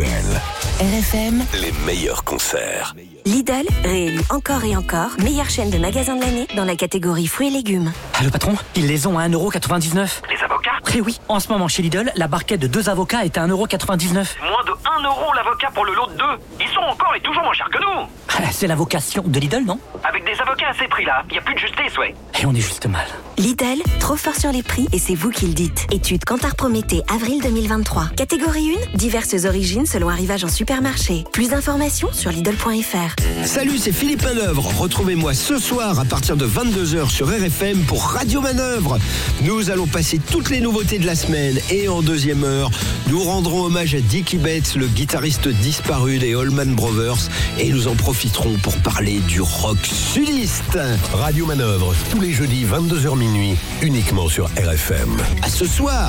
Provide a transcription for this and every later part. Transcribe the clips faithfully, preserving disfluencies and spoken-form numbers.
actuelle. R F M, Les meilleurs concerts. Lidl, réélu encore et encore, meilleure chaîne de magasins de l'année dans la catégorie fruits et légumes. Ah, le patron, ils les ont à un euro quatre-vingt-dix-neuf. Les avocats ? Eh oui, en ce moment chez Lidl, la barquette de deux avocats est à un euro quatre-vingt-dix-neuf. Moins de un euro l'avocat pour le lot de deux. Ils sont encore et toujours moins chers que nous. Ah, c'est la vocation de Lidl, non? Avec des avocats à ces prix-là, il n'y a plus de justesse, ouais. Et on est juste mal. Lidl, trop fort sur les prix et c'est vous qui le dites. Étude Kantar Prométhée, avril deux mille vingt-trois. Catégorie un, diverses origines selon arrivage en supermarché. Plus d'informations sur Lidl point F R. Salut, c'est Philippe Manœuvre. Retrouvez-moi ce soir à partir de vingt-deux heures sur R F M pour Radio Manœuvre. Nous allons passer toutes les nouveautés de la semaine et en deuxième heure, nous rendrons hommage à Dickie Betts, le guitariste disparu des Allman Brothers, et nous en profiterons pour parler du rock sudiste. Radio Manœuvre, tous les jeudis vingt-deux heures minuit, uniquement sur R F M. À ce soir.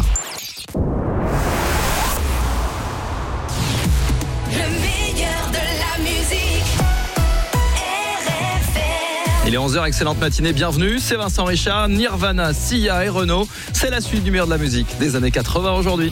Il est onze heures, excellente matinée, bienvenue, c'est Vincent Richard, Nirvana, Sia et Renaud. C'est la suite du meilleur de la musique des années quatre-vingts aujourd'hui.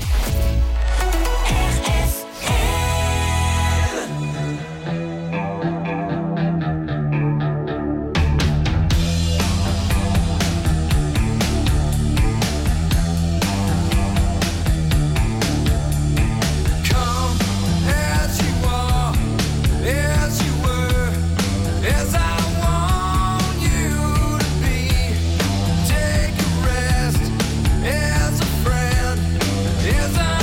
Is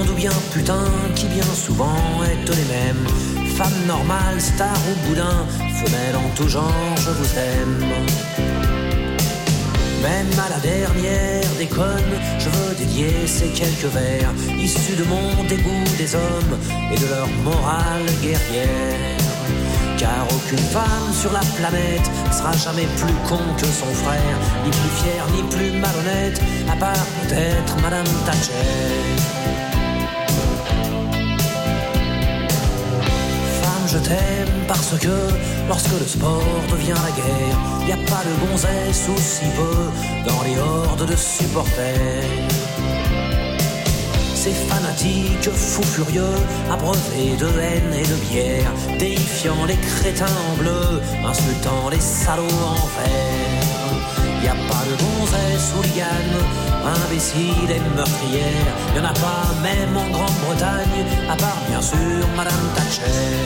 monde ou bien putain qui bien souvent est les mêmes. Femme normale, star ou boudin, femelle en tout genre, je vous aime. Même à la dernière des connes, je veux dédier ces quelques vers issus de mon dégoût des hommes et de leur morale guerrière. Car aucune femme sur la planète sera jamais plus con que son frère, ni plus fière, ni plus malhonnête, à part peut-être Madame Thatcher. Femme, je t'aime parce que lorsque le sport devient la guerre, y a pas de gonzesse ou si peu dans les hordes de supporters. Ces fanatiques fous furieux, abreuvés de haine et de bière, déifiant les crétins en bleu, insultant les salauds en vert. Y a pas de gonzesse hooligan, imbécile et meurtrière, y'en a pas même en Grande-Bretagne, à part bien sûr Madame Thatcher.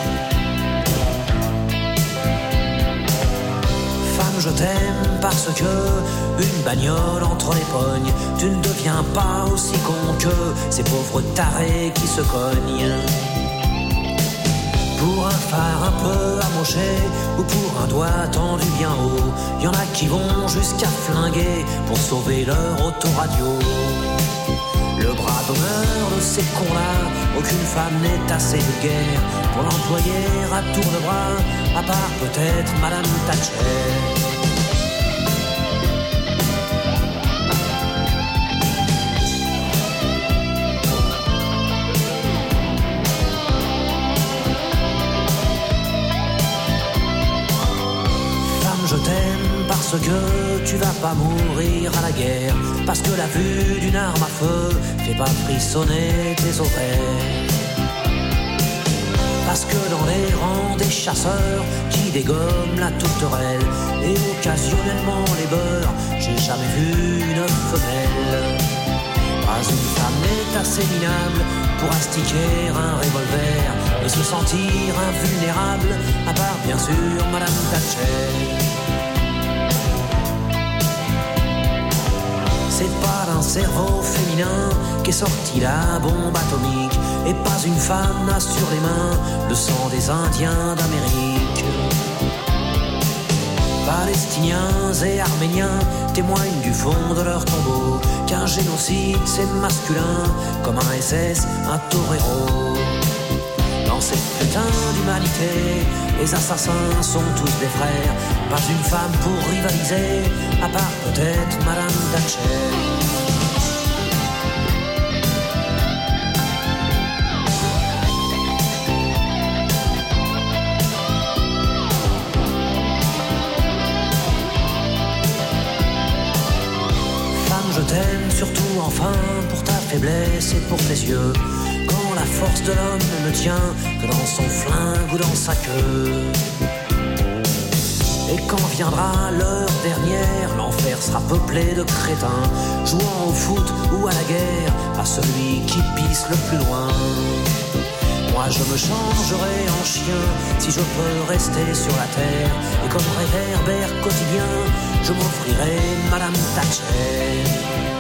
Femme, je t'aime parce que une bagnole entre les pognes, tu ne deviens pas aussi con que ces pauvres tarés qui se cognent. Pour un phare un peu amoché ou pour un doigt tendu bien haut, y en a qui vont jusqu'à flinguer pour sauver leur autoradio. Le bras d'honneur de ces cons-là, aucune femme n'est assez vulgaire pour l'employer à tour de bras, à part peut-être Madame Thatcher. Je t'aime parce que tu vas pas mourir à la guerre, parce que la vue d'une arme à feu fait pas frissonner tes ovaires, parce que dans les rangs des chasseurs qui dégomment la tourterelle et occasionnellement les beurres, j'ai jamais vu une femelle. Pas une femme n'est assez minable pour astiquer un revolver et se sentir invulnérable, à part bien sûr Madame Thatcher. C'est pas d'un cerveau féminin qu'est sortie la bombe atomique, et pas une femme n'a sur les mains le sang des Indiens d'Amérique. Palestiniens et Arméniens témoignent du fond de leur tombeau qu'un génocide c'est masculin comme un S S, un torero. Dans cette putain d'humanité, les assassins sont tous des frères. Pas une femme pour rivaliser, à part peut-être Madame Thatcher. Femme, je t'aime surtout enfin pour ta faiblesse et pour tes yeux. Quand la force de l'homme ne tient que dans son flingue ou dans sa queue. Et quand viendra l'heure dernière, l'enfer sera peuplé de crétins, jouant au foot ou à la guerre, à celui qui pisse le plus loin. Moi je me changerai en chien si je peux rester sur la terre, et comme réverbère quotidien, je m'offrirai Madame Thatcher.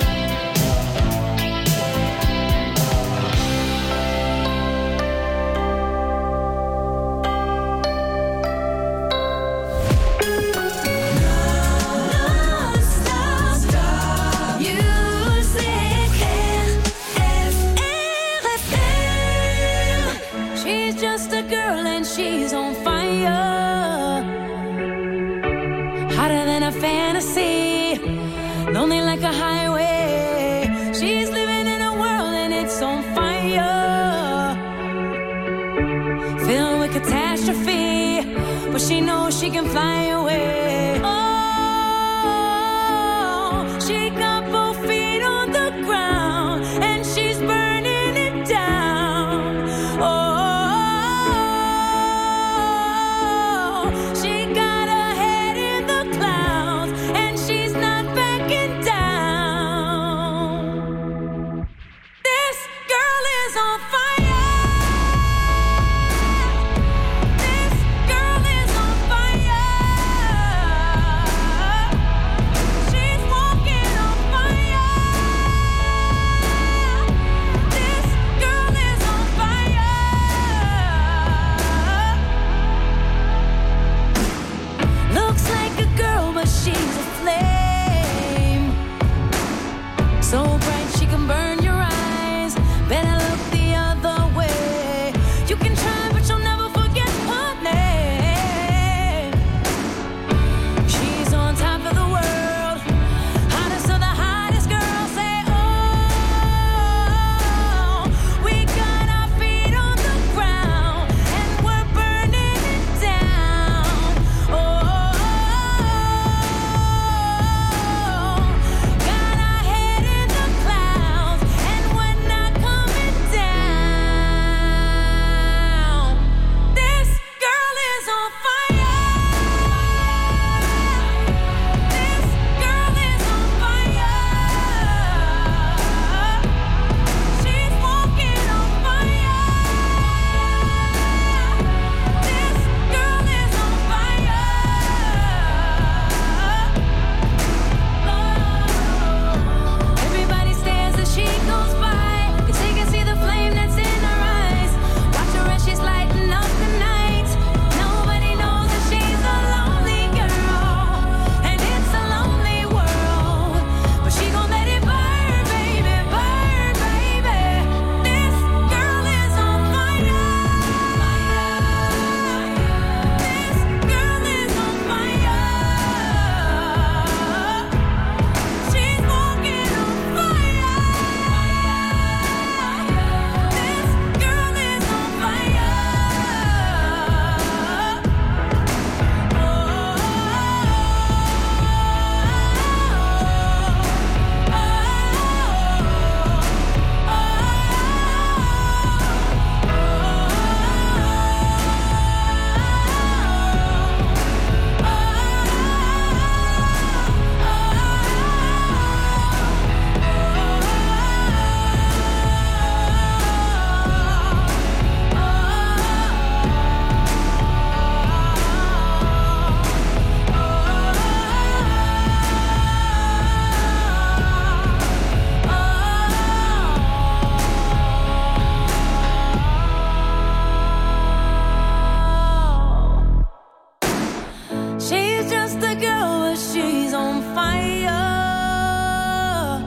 She knows she can fly away. Oh, she got both feet on the ground and she's burning it down. Oh, she got her head in the clouds and she's not backing down. This girl is on fire. This girl is on fire.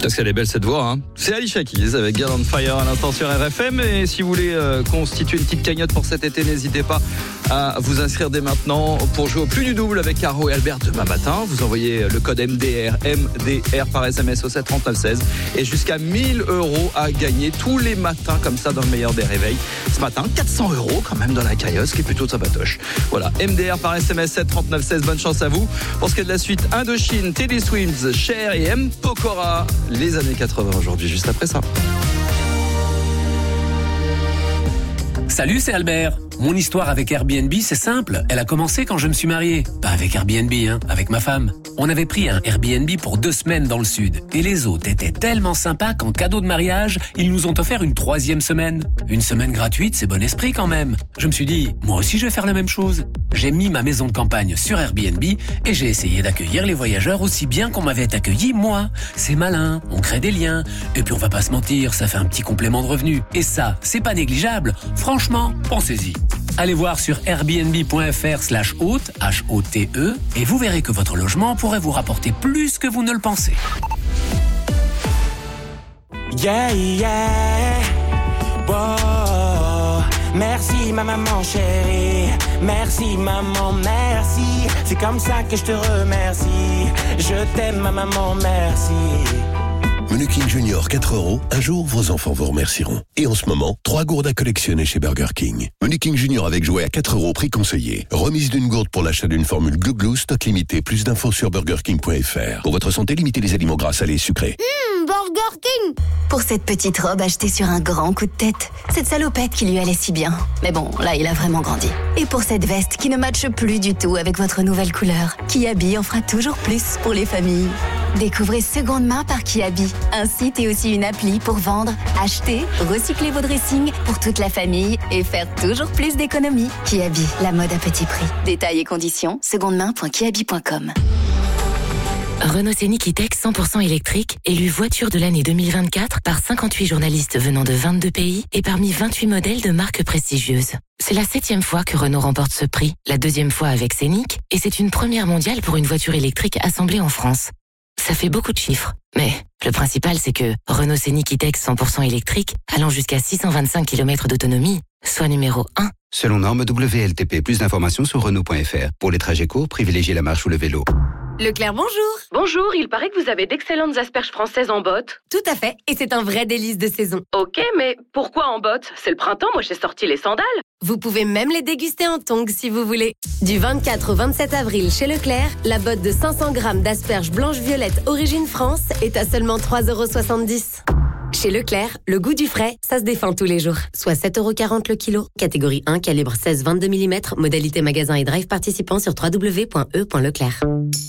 Parce qu'elle est belle cette voix, hein. C'est Alicia Keys avec Girl on Fire à l'instant sur R F M. Et si vous voulez euh, constituer une petite cagnotte pour cet été, n'hésitez pas à vous inscrire dès maintenant pour jouer au plus du double avec Caro et Albert demain matin. Vous envoyez le code M D R, M D R par S M S au sept trente-neuf seize et jusqu'à mille euros à gagner tous les matins comme ça dans le meilleur des réveils. Ce matin, quatre cents euros quand même dans la caillosse, qui est plutôt sympatoche. Voilà, M D R par S M S sept trente-neuf seize, bonne chance à vous. Pour ce qui est de la suite, Indochine, Teddy Swims, Cher et M. Pokora, les années quatre-vingts aujourd'hui, juste après ça. Salut, c'est Albert. Mon histoire avec Airbnb, c'est simple. Elle a commencé quand je me suis marié. Pas avec Airbnb, hein, avec ma femme. On avait pris un Airbnb pour deux semaines dans le sud. Et les hôtes étaient tellement sympas qu'en cadeau de mariage, ils nous ont offert une troisième semaine. Une semaine gratuite, c'est bon esprit quand même. Je me suis dit, moi aussi je vais faire la même chose. J'ai mis ma maison de campagne sur Airbnb et j'ai essayé d'accueillir les voyageurs aussi bien qu'on m'avait accueilli moi. C'est malin, on crée des liens. Et puis on va pas se mentir, ça fait un petit complément de revenu. Et ça, c'est pas négligeable. Franchement, pensez-y. Allez voir sur airbnb.fr slash hôte, H O T E, et vous verrez que votre logement pourrait vous rapporter plus que vous ne le pensez. Yeah, yeah, wow. Merci ma maman chérie, merci maman, merci. C'est comme ça que je te remercie. Je t'aime ma maman, merci. Menu King Junior quatre euros. Un jour, vos enfants vous remercieront. Et en ce moment, trois gourdes à collectionner chez Burger King. Menu King Junior avec jouet à quatre euros, prix conseillé. Remise d'une gourde pour l'achat d'une formule Glou Glou, stock limité. Plus d'infos sur burger king point f r. Pour votre santé, limitez les aliments gras, salés et sucrés. Mmh, Burger King. Pour cette petite robe achetée sur un grand coup de tête. Cette salopette qui lui allait si bien. Mais bon, là, il a vraiment grandi. Et pour cette veste qui ne matche plus du tout avec votre nouvelle couleur. Kiabi en fera toujours plus pour les familles. Découvrez Seconde Main par Kiabi. Un site et aussi une appli pour vendre, acheter, recycler vos dressings pour toute la famille et faire toujours plus d'économies. Kiabi, la mode à petit prix. Détails et conditions, secondemain point kiabi point com. Renault Scénic E-Tech cent pour cent électrique, élu voiture de l'année deux mille vingt-quatre par cinquante-huit journalistes venant de vingt-deux pays et parmi vingt-huit modèles de marques prestigieuses. C'est la septième fois que Renault remporte ce prix, la deuxième fois avec Scénic, et c'est une première mondiale pour une voiture électrique assemblée en France. Ça fait beaucoup de chiffres, mais le principal c'est que Renault Scénic E-Tech cent pour cent électrique, allant jusqu'à six cent vingt-cinq kilomètres d'autonomie, soit numéro un. Selon norme W L T P, plus d'informations sur Renault point F R. Pour les trajets courts, privilégiez la marche ou le vélo. Leclerc, bonjour. Bonjour, il paraît que vous avez d'excellentes asperges françaises en botte. Tout à fait, et c'est un vrai délice de saison. Ok, mais pourquoi en botte? C'est le printemps, moi j'ai sorti les sandales. Vous pouvez même les déguster en tongs si vous voulez. Du vingt-quatre au vingt-sept avril chez Leclerc, la botte de cinq cents grammes d'asperges blanches-violettes origine France est à seulement trois euros soixante-dix. Chez Leclerc, le goût du frais, ça se défend tous les jours. Soit sept euros quarante le kilo. Catégorie un, calibre seize vingt-deux millimètres. Modalité magasin et drive participant sur w w w point e point leclerc.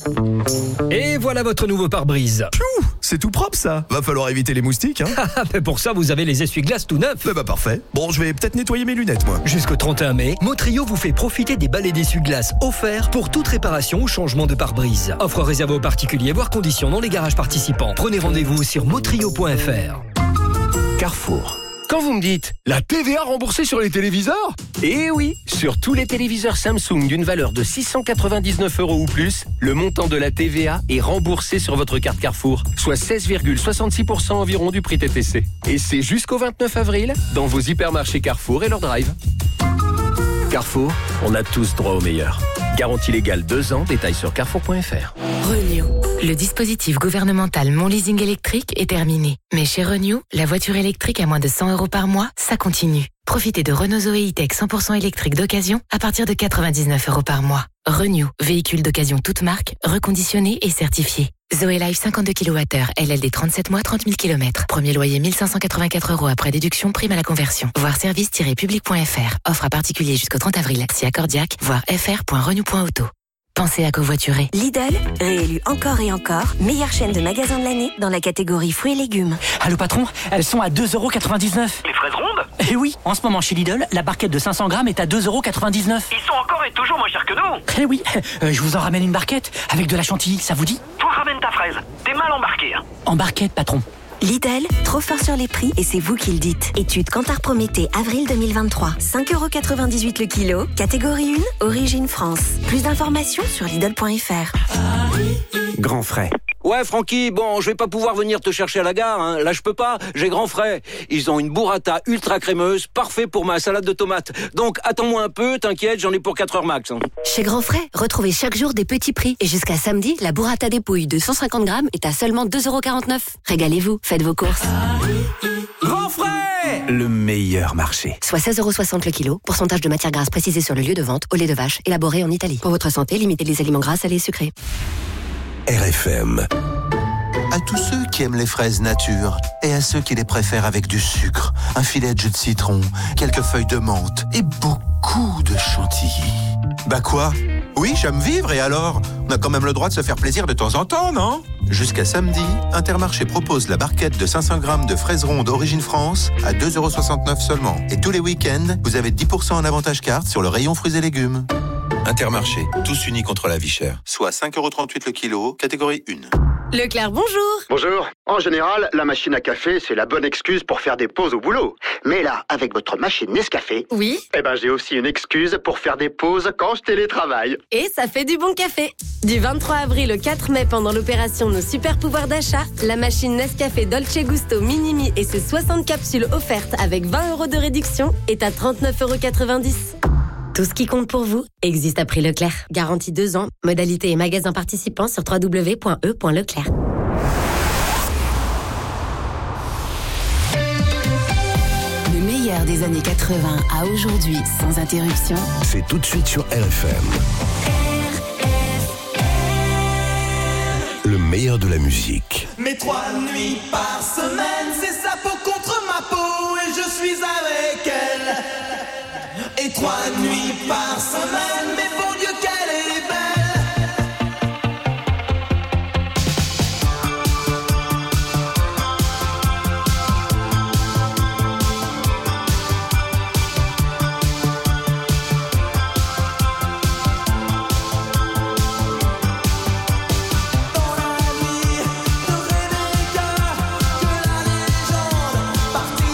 Et voilà votre nouveau pare-brise. Pfiou, c'est tout propre ça. Va falloir éviter les moustiques, hein. Mais pour ça, vous avez les essuie-glaces tout neufs. Bah, bah parfait. Bon, je vais peut-être nettoyer mes lunettes, moi. Jusqu'au trente et un mai, Motrio vous fait profiter des balais d'essuie-glaces offerts pour toute réparation ou changement de pare-brise. Offre réservée aux particuliers, voire conditions dans les garages participants. Prenez rendez-vous sur motrio point f r. Carrefour. Quand vous me dites la T V A remboursée sur les téléviseurs? Eh oui, sur tous les téléviseurs Samsung d'une valeur de six cent quatre-vingt-dix-neuf euros ou plus, le montant de la T V A est remboursé sur votre carte Carrefour, soit seize virgule soixante-six pour cent environ du prix T T C. Et c'est jusqu'au vingt-neuf avril dans vos hypermarchés Carrefour et leur drive. Carrefour, on a tous droit au meilleur. Garantie légale deux ans, détails sur carrefour point f r. Renew. Le dispositif gouvernemental Mon Leasing électrique est terminé. Mais chez Renew, la voiture électrique à moins de cent euros par mois, ça continue. Profitez de Renault Zoé E-Tech cent pour cent électrique d'occasion à partir de quatre-vingt-dix-neuf euros par mois. Renew, véhicule d'occasion toute marque, reconditionné et certifié. Zoé Life cinquante-deux kilowattheures, L L D trente-sept mois, trente mille kilomètres. Premier loyer mille cinq cent quatre-vingt-quatre euros après déduction, prime à la conversion. Voir service tiret public point f r. Offre à particulier jusqu'au trente avril. Si accordiaque, voir f r point renew point auto. Pensez à covoiturer. Lidl, réélu encore et encore, meilleure chaîne de magasins de l'année dans la catégorie fruits et légumes. Allô patron, elles sont à deux euros quatre-vingt-dix-neuf. Les fraises rondes? Eh oui, en ce moment chez Lidl, la barquette de cinq cents grammes est à deux euros quatre-vingt-dix-neuf. Ils sont encore et toujours moins chers que nous. Eh oui, euh, je vous en ramène une barquette avec de la chantilly, ça vous dit? Toi ramène ta fraise, t'es mal embarqué. Hein. En barquette patron. Lidl, trop fort sur les prix et c'est vous qui le dites. Étude Kantar Prométhée, avril deux mille vingt-trois. cinq euros quatre-vingt-dix-huit le kilo. Catégorie un, origine France. Plus d'informations sur lidl point f r. Grand frais. Ouais, Francky, bon, je vais pas pouvoir venir te chercher à la gare, hein. Là, je peux pas, j'ai grand frais. Ils ont une burrata ultra crémeuse, parfait pour ma salade de tomates. Donc, attends-moi un peu, t'inquiète, j'en ai pour quatre heures max. Hein. Chez Grand Frais, retrouvez chaque jour des petits prix. Et jusqu'à samedi, la burrata dépouille de cent cinquante grammes est à seulement deux euros quarante-neuf. Régalez-vous, faites vos courses. Grand Frais, le meilleur marché. Soit seize euros soixante le kilo, pourcentage de matière grasse précisé sur le lieu de vente, au lait de vache, élaboré en Italie. Pour votre santé, limitez les aliments gras, salés et sucrés. R F M. À tous ceux qui aiment les fraises nature et à ceux qui les préfèrent avec du sucre, un filet de jus de citron, quelques feuilles de menthe et beaucoup de chantilly. Bah quoi? Oui, j'aime vivre et alors? On a quand même le droit de se faire plaisir de temps en temps, non? Jusqu'à samedi, Intermarché propose la barquette de cinq cents grammes de fraises rondes Origine France à deux euros soixante-neuf seulement. Et tous les week-ends, vous avez dix pour cent en avantage carte sur le rayon fruits et légumes. Intermarché, tous unis contre la vie chère. Soit cinq euros trente-huit le kilo, catégorie un. Leclerc, bonjour. Bonjour. En général, la machine à café, c'est la bonne excuse pour faire des pauses au boulot. Mais là, avec votre machine Nescafé... Oui. Eh ben, j'ai aussi une excuse pour faire des pauses quand je télétravaille. Et ça fait du bon café. Du vingt-trois avril au quatre mai, pendant l'opération Nos Super Pouvoirs d'achat, la machine Nescafé Dolce Gusto Minimi et ses soixante capsules offertes avec vingt euros de réduction est à trente-neuf euros quatre-vingt-dix. Tout ce qui compte pour vous existe à prix Leclerc. Garantie deux ans. Modalité et magasins participants sur w w w point e point leclerc. Le meilleur des années quatre-vingts à aujourd'hui, sans interruption. C'est tout de suite sur R F M. Le meilleur de la musique. Mes trois nuits par semaine, c'est sa peau contre ma peau et je suis avec elle. Et trois nuits par semaine, mais bon Dieu qu'elle est belle.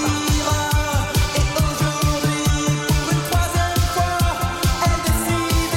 Partira et aujourd'hui pour une troisième fois elle décide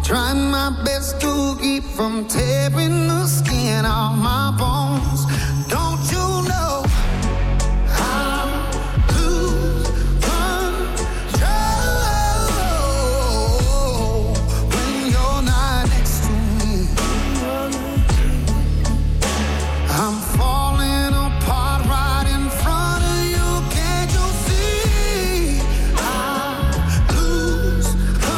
Trying my best to keep from tearing the skin off my bones. Don't you know I lose control when you're not next to me? I'm falling apart right in front of you. Can't you see? I lose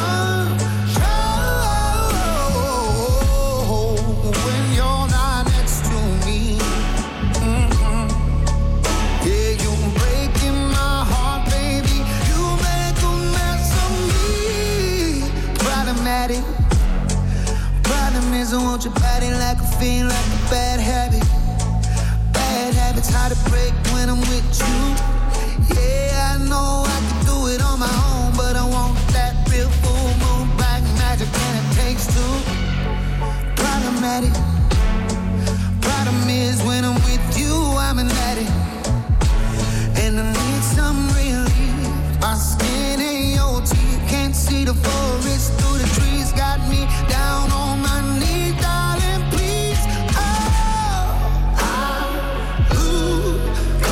control when you're not next to me. Mm-hmm. Yeah, you're breaking my heart, baby. You make a mess of me. Problematic. Problem is I want your body like a fiend, like a bad habit. Bad habits hard to break when I'm with you. Yeah, I know I can do it on my own, but I want that real full moon black magic, and it takes two. Problematic. Problem is when I'm with you, I'm an addict, and I need some relief. My skin ain't your teeth, can't see the forest through the trees. Got me down on my knees, darling, please. Oh, I lose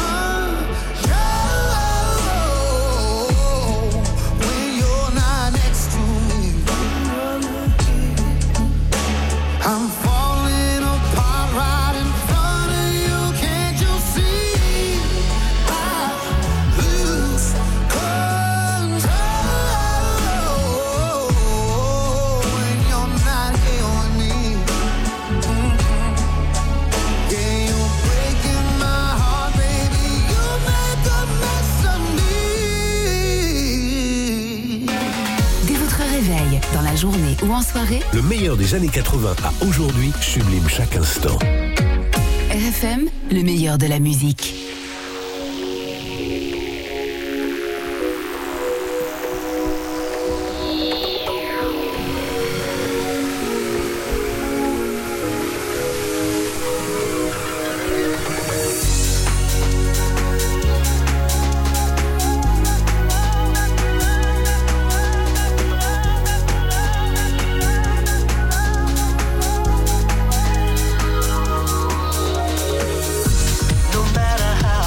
control when you're not next to me. I'm falling apart right in front of you. Can't you see? I lose control when you're not here with me. Mm-hmm. Yeah, you're breaking my heart, baby. You make a mess of me. Dès votre réveil, dans la journée ou en soirée, Le meilleur des années quatre-vingts à aujourd'hui sublime chaque instant. R F M, le meilleur de la musique. No matter how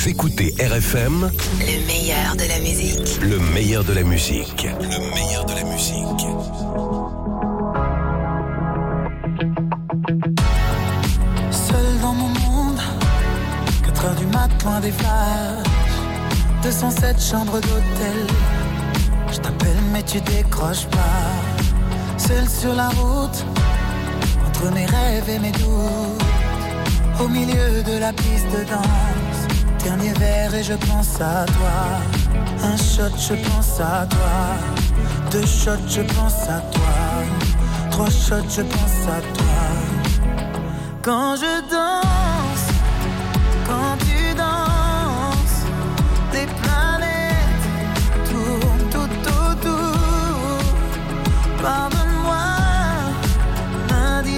Vous écoutez R F M, le meilleur de la musique. Le meilleur de la musique. Le meilleur de la musique. Seul dans mon monde, quatre heures du mat, loin des flashs, deux cent sept chambres d'hôtel. Je t'appelle mais tu décroches pas. Seul sur la route, entre mes rêves et mes doutes, au milieu de la piste de danse. Dernier verre et je pense à toi. Un shot, je pense à toi. Deux shots, je pense à toi. Trois shots, je pense à toi. Quand je danse, quand tu danses, des planètes tournent tout autour. Pardonne-moi l'indifférence,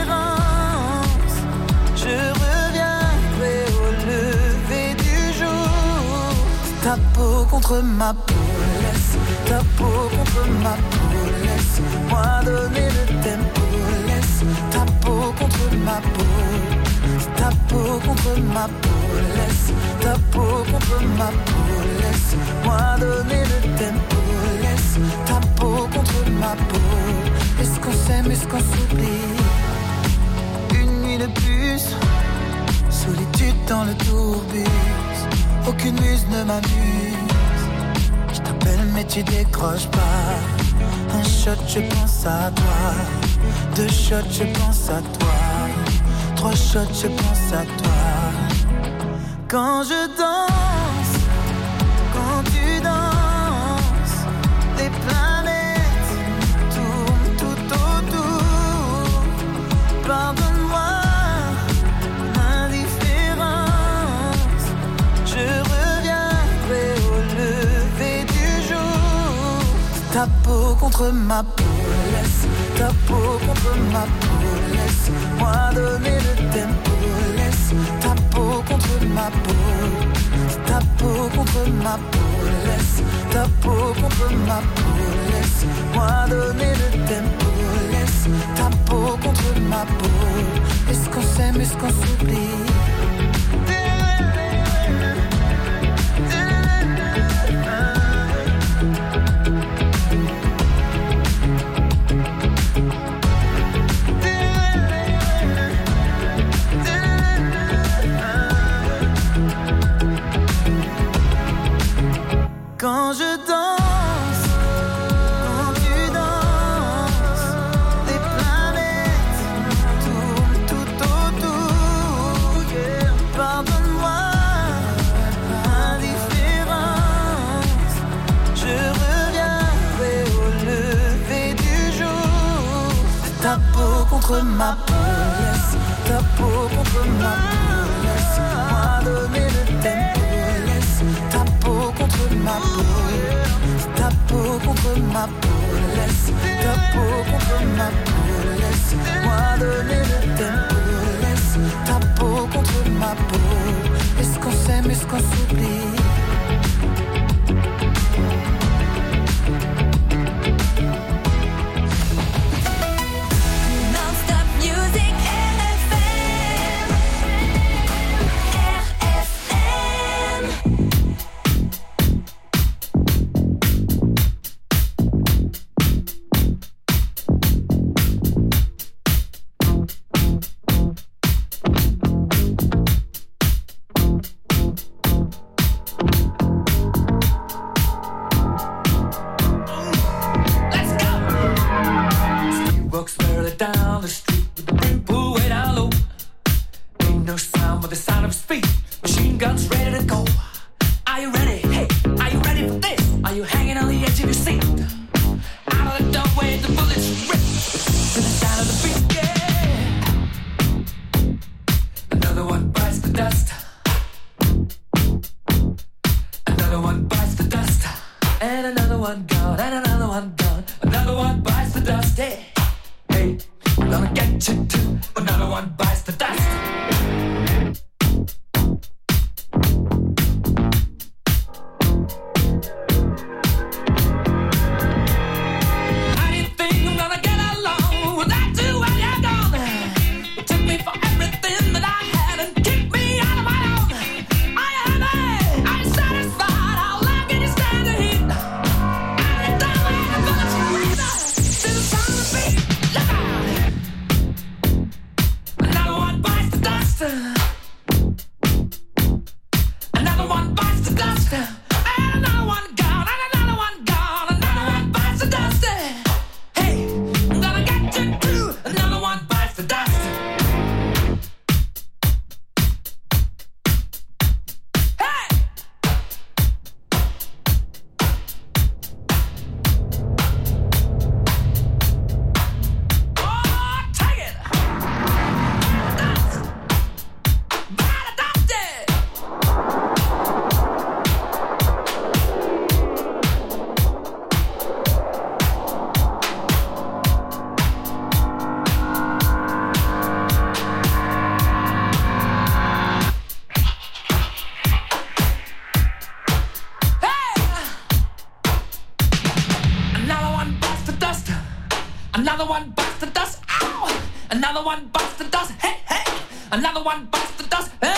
je reviendrai au lever du jour. Ta peau contre ma peau, laisse ta peau contre ma peau, laisse-moi donner le tempo, laisse ta peau contre ma peau, ta peau contre ma peau, laisse ta peau contre ma peau, laisse-moi donner le tempo, laisse ta peau contre ma peau. Est-ce qu'on s'aime, est-ce qu'on s'oublie? Une nuit de plus, solitude dans le tourbus, aucune muse ne m'amuse. Je t'appelle mais tu décroches pas. Un shot, je pense à toi. Deux shots, je pense à toi. Trois shots, je pense à toi. Quand je danse, quand tu danses, des planètes tournent tout autour. Pardonne-moi l'indifférence, je reviendrai au lever du jour. Ta peau contre ma peau, laisse ta peau contre ma peau, laisse-moi donner le tempo, laisse ta peau contre ma peau, ta peau contre ma peau, laisse ta peau contre ma peau, laisse-moi donner le tempo, laisse ta peau contre ma peau. Est-ce qu'on s'aime, est-ce qu'on s'oublie? Quand je danse, quand tu danses, des planètes tournent tout autour. Yeah. Pardonne-moi l'indifférence, je reviendrai au lever du jour. Ta peau contre ma peau, laisse ta peau contre ma peau, laisse-moi donner le tempo, laisse ta peau contre ma peau, ta peau contre ma peau, laisse ta peau contre ma peau, laisse-moi donner le tempo, laisse ta peau contre ma peau. Est-ce qu'on s'aime, est-ce qu'on s'oublie? Took me for everything that I had and kicked me out of my own. I had a one bites the dust. Ow! Another one bites the dust. Hey, hey! Another one bites the dust. Hey!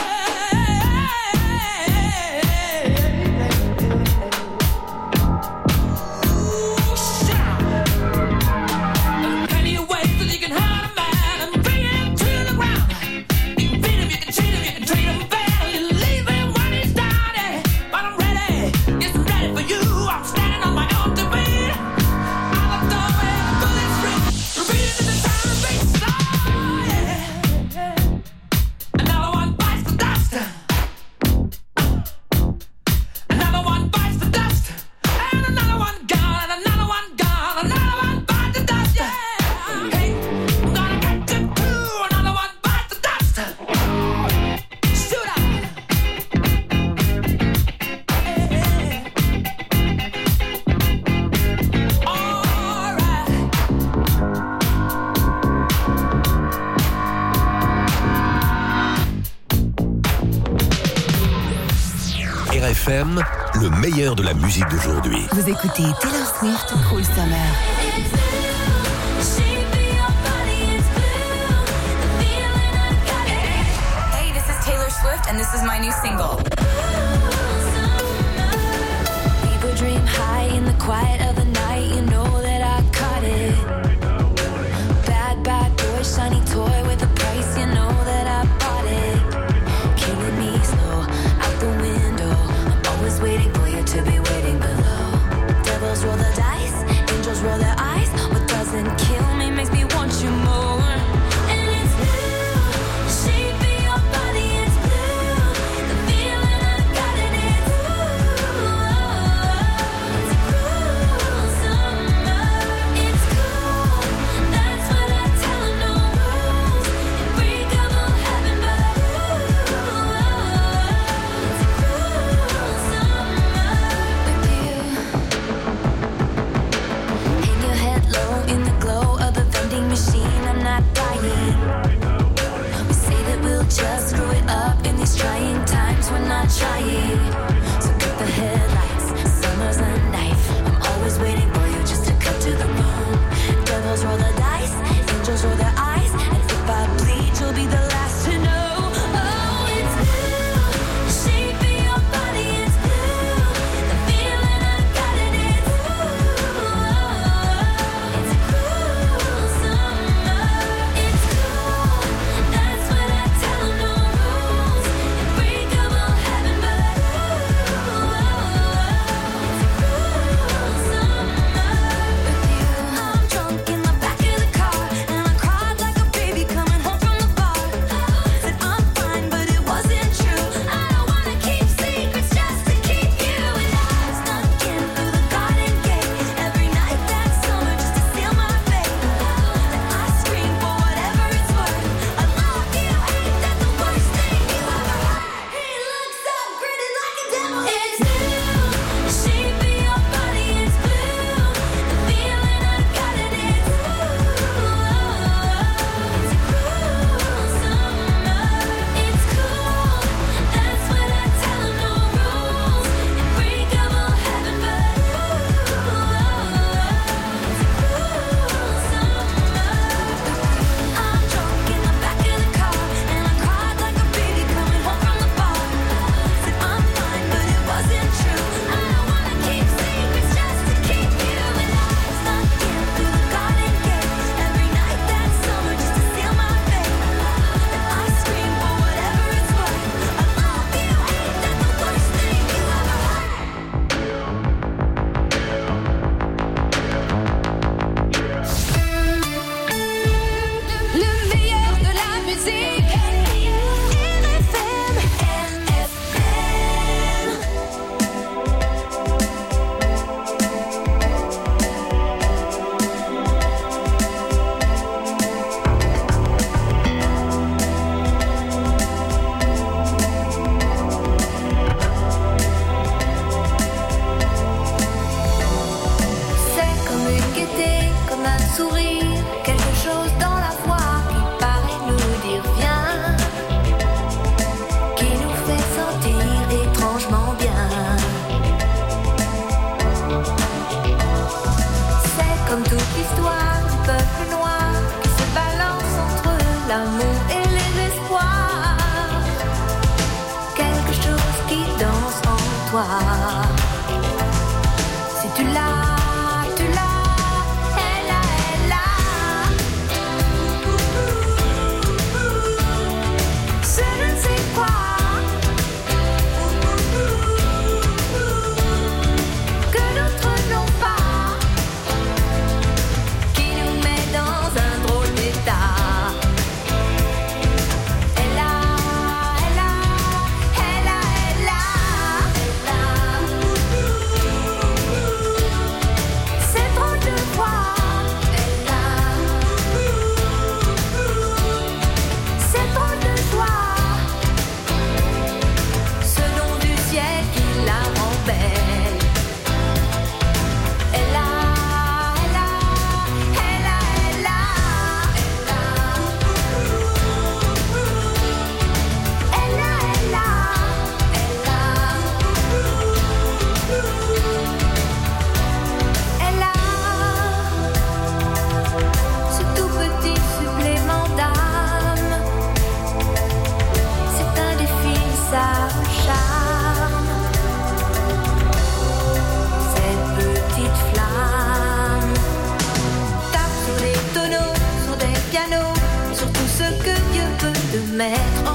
R F M, le meilleur de la musique d'aujourd'hui. Vous écoutez Taylor Swift, Cruel Summer. Hey, this is Taylor Swift and this is my new single. People dream high in the quiet of the night, you know that I caught it. Bad, bad boy, shiny toy with a price, you know that I bought it. Killing me slow, out the window. I'm always waiting for you to be waiting below. Devils roll the dice, angels roll their eyes. What doesn't kill me makes me want you more. And it's blue, the shape of your body is blue. The feeling I got in it, ooh. It's cruel summer, it's cool. That's what I tell 'em, no rules. Unbreakable heaven, but ooh, it's cruel summer with you. Hang your head low in the glow of the vending machine. I'm not dying. We say that we'll just screw it up in these trying times. We're not trying. So cut the headlights. Summer's a knife. I'm always waiting for you just to cut to the bone. Devils roll the dice. Angels roll their eyes. And if I bleed, you'll be the last to know. Oh, it's blue. The shape of your body is blue. The feeling I got in it, ooh. It's cruel summer. It's cool. That's what I tell 'em, no rules. Unbreakable heaven, but ooh.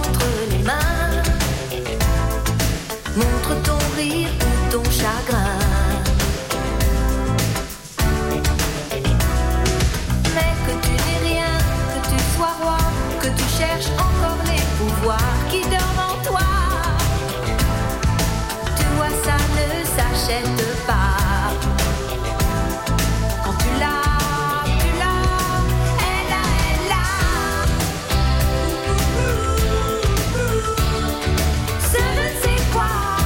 entre les mains. Montre ton rire ou ton chagrin. Mais que tu n'aies rien, que tu sois roi, que tu cherches encore les pouvoirs qui dorment en toi. Tu vois, ça ne s'achète pas. Quand tu l'as, tu l'as, elle a, elle a. Ce ne sais quoi.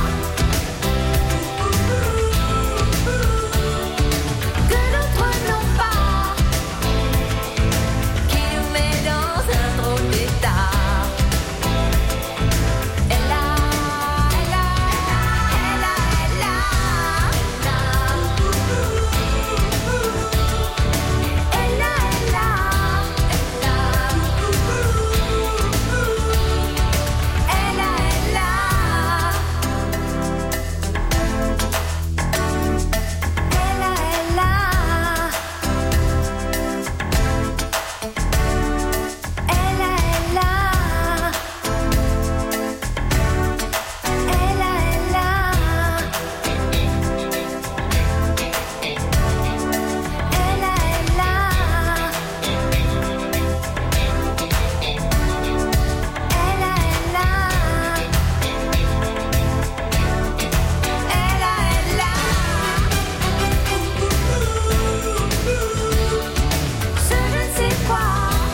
Que d'autres n'ont pas. Qui nous met dans un drôle d'état. Elle a, elle a, elle a, elle a. Elle a, elle a, elle a. Elle a, elle a. Elle a, elle a. Elle a, elle a. Elle a, elle a. Elle a, elle a. Elle a, elle a. Elle a, elle a. Ce je ne sais quoi.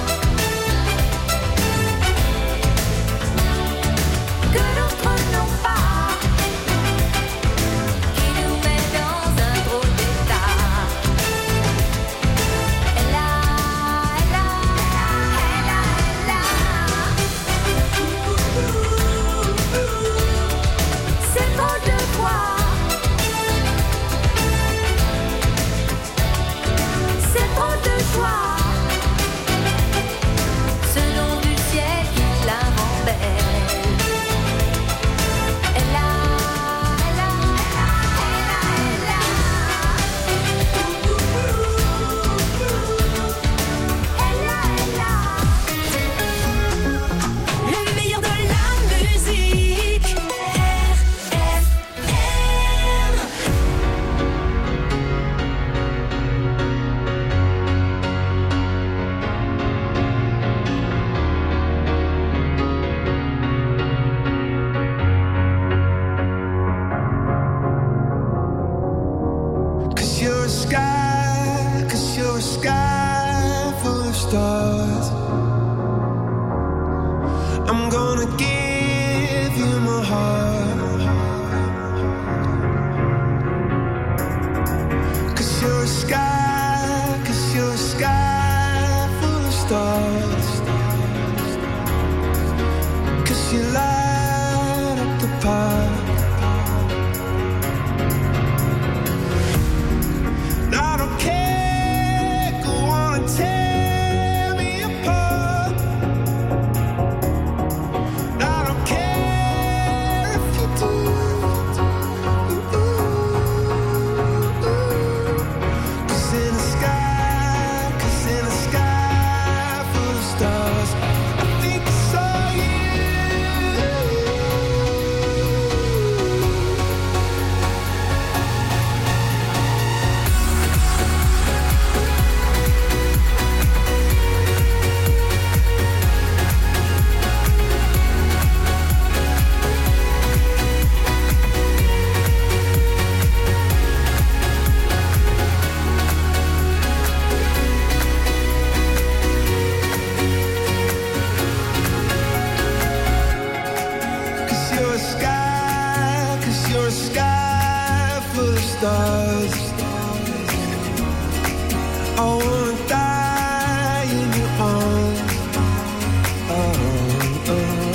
Que d'autres n'ont pas. Qui nous met dans un drôle d'état. Elle a, elle a, elle a, elle a. C'est drôle de voir. C'est drôle de joie. Ce nom du ciel qui la rend belle. Elle a, elle a, elle a, elle a. Elle a, elle a. Le meilleur de la musique. R F M. Cause you're a sky, cause you're a sky full of stars. I'm gonna give you my heart. Cause you're a sky, cause you're a sky full of stars. Cause you light up the park. I don't care, go on and tear me apart. I don't care if you do. Cause in the sky, cause in the sky full of stars, I think I saw you. Cause you're a sky, cause you're a sky full of stars. I wanna die in your arms. Oh,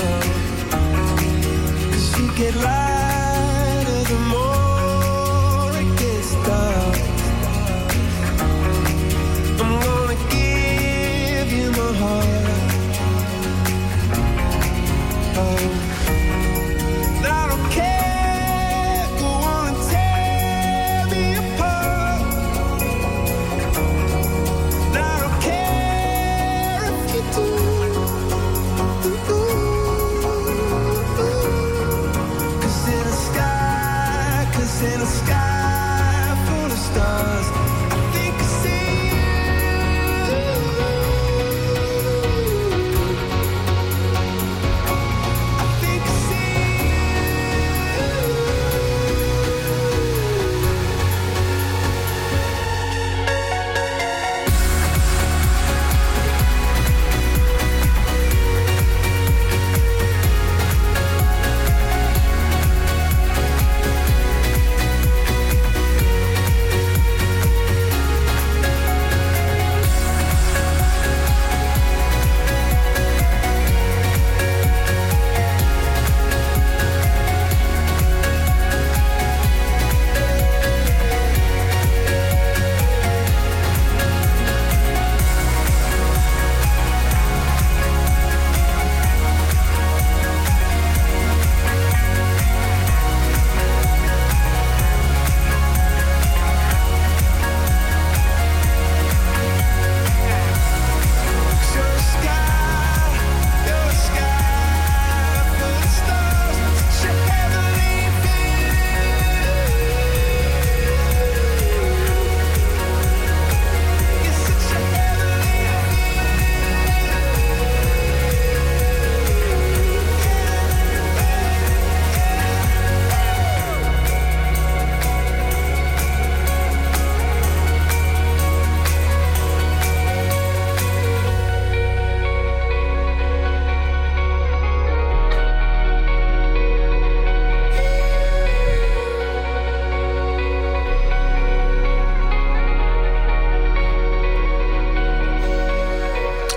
oh. Cause you get lighter the more it gets dark. I'm gonna give you my heart. Oh. I don't care, go on and tear me apart. I don't care if you do.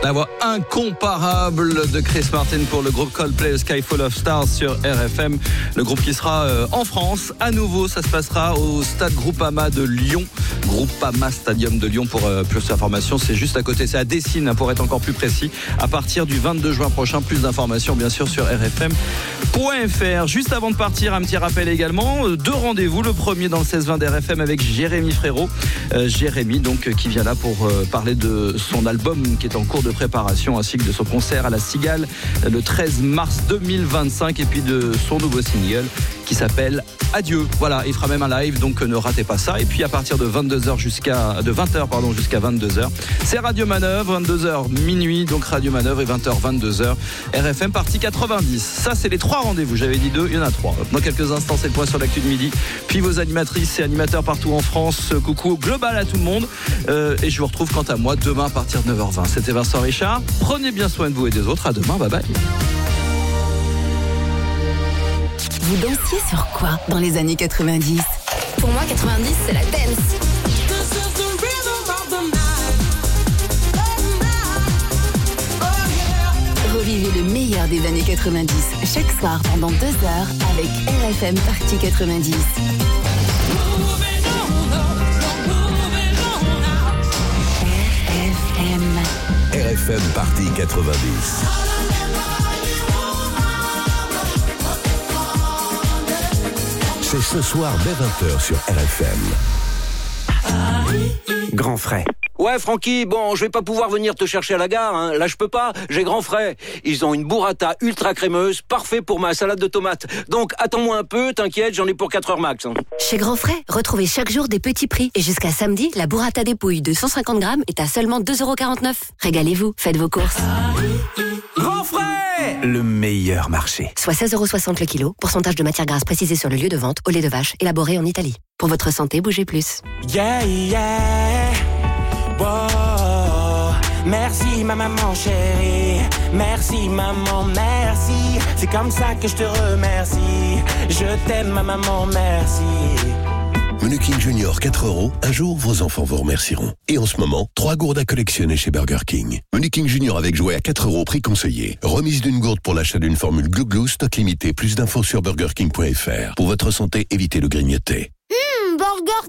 La voix incomparable de Chris Martin pour le groupe Coldplay, Sky Full of Stars sur R F M. Le groupe qui sera euh, en France à nouveau, ça se passera au stade Groupama de Lyon. Groupama Stadium de Lyon pour euh, plus d'informations. C'est juste à côté, c'est à Dessines pour être encore plus précis. À partir du vingt-deux juin prochain, plus d'informations bien sûr sur r f m point f r. Juste avant de partir, un petit rappel également, deux rendez-vous. Le premier dans le seize vingt d'R F M avec Jérémy Frérot. Euh, Jérémy donc qui vient là pour euh, parler de son album qui est en cours de préparation ainsi que de son concert à la Cigale le treize mars deux mille vingt-cinq et puis de son nouveau single qui s'appelle Adieu. Voilà, il fera même un live donc ne ratez pas ça. Et puis à partir de vingt-deux heures jusqu'à de vingt heures pardon jusqu'à vingt-deux heures, c'est Radio Manœuvre, vingt-deux heures minuit donc Radio Manœuvre et vingt heures vingt-deux heures R F M partie quatre-vingt-dix. Ça c'est les trois rendez-vous, j'avais dit deux, il y en a trois. Dans quelques instants, c'est le point sur l'actu de midi. Puis vos animatrices et animateurs partout en France. Coucou global à tout le monde. Euh, et je vous retrouve quant à moi demain à partir de neuf heures vingt. C'était Vincent Richard. Prenez bien soin de vous et des autres. À demain. Bye bye. Vous dansiez sur quoi dans les années quatre-vingt-dix? Pour moi, quatre-vingt-dix, c'est la dance. Revivez le meilleur des années quatre-vingt-dix chaque soir pendant deux heures avec R F M Partie quatre-vingt-dix. R F M. R F M Partie quatre-vingt-dix. C'est ce soir dès vingt heures sur R F M. Grand frais. Ouais, Francky, bon, je vais pas pouvoir venir te chercher à la gare, hein. Là, je peux pas, j'ai grand frais. Ils ont une burrata ultra crémeuse, parfait pour ma salade de tomates. Donc, attends-moi un peu, t'inquiète, j'en ai pour quatre heures max. Hein. Chez Grand Frais, retrouvez chaque jour des petits prix. Et jusqu'à samedi, la burrata des pouilles de cent cinquante grammes est à seulement deux euros quarante-neuf. Régalez-vous, faites vos courses. Grand Frais, le meilleur marché. Soit seize euros soixante le kilo, pourcentage de matière grasse précisé sur le lieu de vente, au lait de vache, élaboré en Italie. Pour votre santé, bougez plus. Yeah, yeah. Wow. Merci ma maman chérie, merci maman, merci. C'est comme ça que je te remercie. Je t'aime ma maman, merci. Menu King Junior quatre euros, un jour vos enfants vous remercieront. Et en ce moment, trois gourdes à collectionner chez Burger King. Menu King Junior avec jouet à quatre euros, prix conseillé. Remise d'une gourde pour l'achat d'une formule Glou Glou, stock limité. Plus d'infos sur burger king point f r. Pour votre santé, évitez le grignoter. Mmh, Burger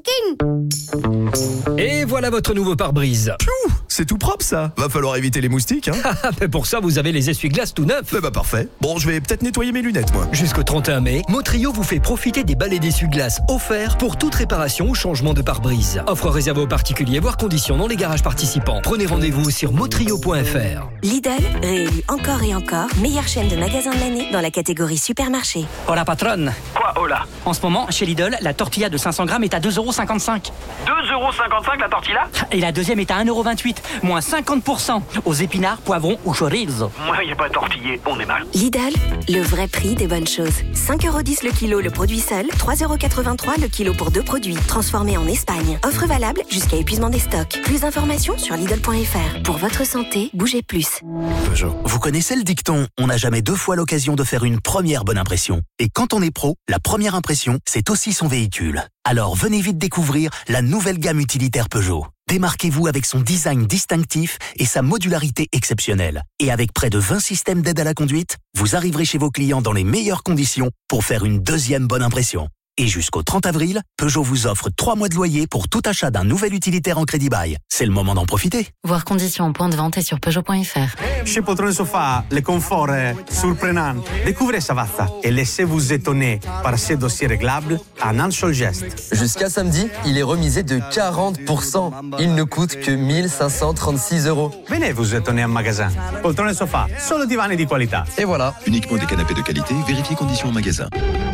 King. Et voilà votre nouveau pare-brise. Piou, c'est tout propre ça. Va falloir éviter les moustiques, hein. Mais pour ça, vous avez les essuie-glaces tout neufs. Eh bah parfait. Bon, je vais peut-être nettoyer mes lunettes, moi. Jusqu'au trente et un mai, Motrio vous fait profiter des balais d'essuie-glaces offerts pour toute réparation ou changement de pare-brise. Offre réservée aux particuliers, voire conditions dans les garages participants. Prenez rendez-vous sur motrio point f r. Lidl, réélu encore et encore, meilleure chaîne de magasins de l'année dans la catégorie supermarché. Hola patronne. Quoi, hola? En ce moment, chez Lidl, la tortilla de cinq cents grammes est à deux euros cinquante-cinq. deux euros cinquante-cinq la tortilla? Et la deuxième est à un euro vingt-huit, moins cinquante pour cent aux épinards, poivrons ou chorizo. Moi, y a pas tortillé, on est mal. Lidl, le vrai prix des bonnes choses. cinq euros dix le kilo le produit seul, trois euros quatre-vingt-trois le kilo pour deux produits, transformés en Espagne. Offre valable jusqu'à épuisement des stocks. Plus d'informations sur Lidl point f r. Pour votre santé, bougez plus. Peugeot. Vous connaissez le dicton « On n'a jamais deux fois l'occasion de faire une première bonne impression ». Et quand on est pro, la première impression, c'est aussi son véhicule. Alors venez vite découvrir la nouvelle gamme utilitaire Peugeot. Démarquez-vous avec son design distinctif et sa modularité exceptionnelle. Et avec près de vingt systèmes d'aide à la conduite, vous arriverez chez vos clients dans les meilleures conditions pour faire une deuxième bonne impression. Et jusqu'au trente avril, Peugeot vous offre trois mois de loyer pour tout achat d'un nouvel utilitaire en crédit bail. C'est le moment d'en profiter. Voir conditions en point de vente et sur Peugeot point f r. Chez Poltrone Sofa, le confort est surprenant. Découvrez Savazza et laissez-vous étonner par ses dossiers réglables à un seul geste. Jusqu'à samedi, il est remisé de quarante pour cent. Il ne coûte que mille cinq cent trente-six euros. Venez vous étonner en magasin. Poltrone Sofa, solo divani di qualità. Et voilà. Uniquement des canapés de qualité, vérifiez conditions en magasin.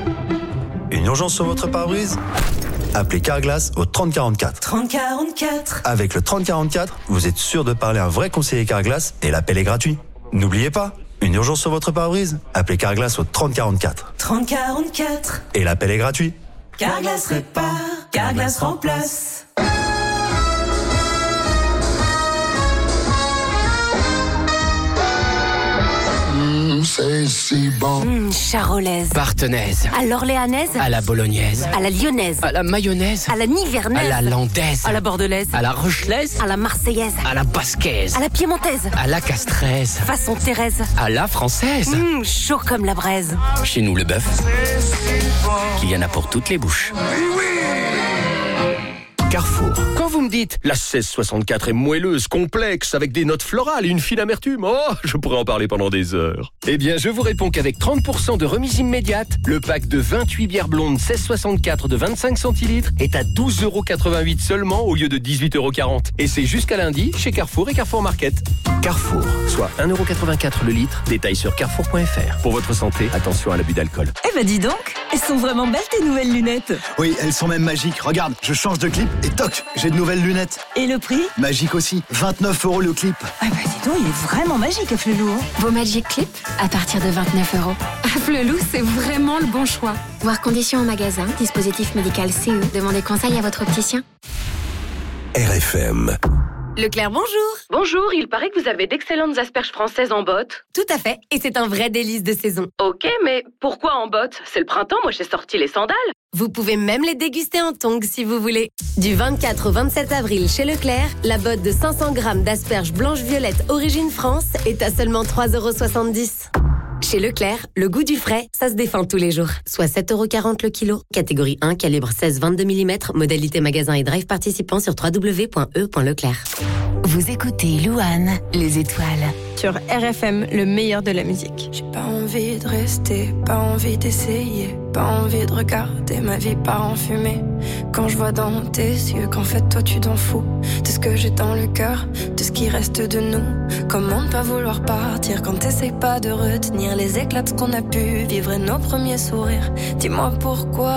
Une urgence sur votre pare-brise? Appelez Carglass au trente quarante-quatre. trente quarante-quatre. Avec le trente quarante-quatre, vous êtes sûr de parler à un vrai conseiller Carglass et l'appel est gratuit. N'oubliez pas, une urgence sur votre pare-brise? Appelez Carglass au trente quarante-quatre. trente quarante-quatre. Et l'appel est gratuit. Carglass répare, Carglass remplace. Mmh, c'est si bon. Mmh, charolaise. Partenaise. À l'orléanaise. À la bolognaise. À la lyonnaise. À la mayonnaise. À la nivernaise. À la landaise. À la bordelaise. À la rochelaise. À la marseillaise. À la basquaise. À la piémontaise. À la castraise. Façon Thérèse. À la française. Mmh, chaud comme la braise. Chez nous, le bœuf, qu'il y en a pour toutes les bouches. Carrefour. Quand vous me dites la seize soixante-quatre est moelleuse, complexe, avec des notes florales et une fine amertume, oh, je pourrais en parler pendant des heures. Eh bien, je vous réponds qu'avec trente pour cent de remise immédiate, le pack de vingt-huit bières blondes seize soixante-quatre de vingt-cinq centilitres est à douze euros quatre-vingt-huit seulement au lieu de dix-huit euros quarante. Et c'est jusqu'à lundi chez Carrefour et Carrefour Market. Carrefour, soit un euro quatre-vingt-quatre le litre. Détail sur carrefour point f r. Pour votre santé, attention à l'abus d'alcool. Eh ben dis donc, elles sont vraiment belles tes nouvelles lunettes. Oui, elles sont même magiques. Regarde, je change de clip et toc, j'ai de nouvelles lunettes. Et le prix? Magique aussi, vingt-neuf euros le clip. Ah bah dis donc, il est vraiment magique à Flelou. Hein. Vos Magic Clip à partir de vingt-neuf euros. À Flelou, c'est vraiment le bon choix. Voir conditions au magasin, dispositif médical C E. Demandez conseil à votre opticien. R F M. Leclerc, bonjour. Bonjour, il paraît que vous avez d'excellentes asperges françaises en bottes. Tout à fait, et c'est un vrai délice de saison. Ok, mais pourquoi en bottes? C'est le printemps, moi j'ai sorti les sandales. Vous pouvez même les déguster en tongs si vous voulez. Du vingt-quatre au vingt-sept avril chez Leclerc, la botte de cinq cents grammes d'asperges blanches-violettes origine France est à seulement trois euros soixante-dix. Chez Leclerc, le goût du frais, ça se défend tous les jours. Soit sept euros quarante le kilo. Catégorie un, calibre seize vingt-deux millimètres. Modalité magasin et drive participant sur w w w point e point leclerc. Vous écoutez Louane, les étoiles. Sur R F M, le meilleur de la musique. J'ai pas envie de rester, pas envie d'essayer, pas envie de regarder ma vie part en fumée. Quand je vois dans tes yeux qu'en fait toi tu t'en fous de ce que j'ai dans le cœur, de ce qui reste de nous. Comment ne pas vouloir partir quand t'essayes pas de retenir les éclats de ce qu'on a pu vivre et nos premiers sourires. Dis-moi pourquoi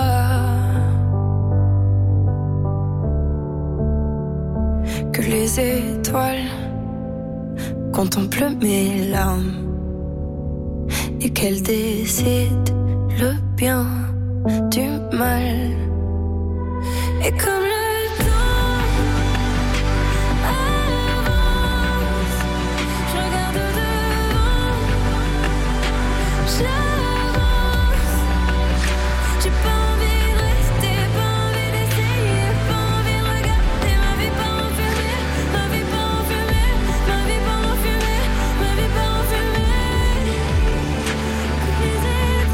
que les étoiles contemplent mes larmes et qu'elles décident le bien du mal. Et comme le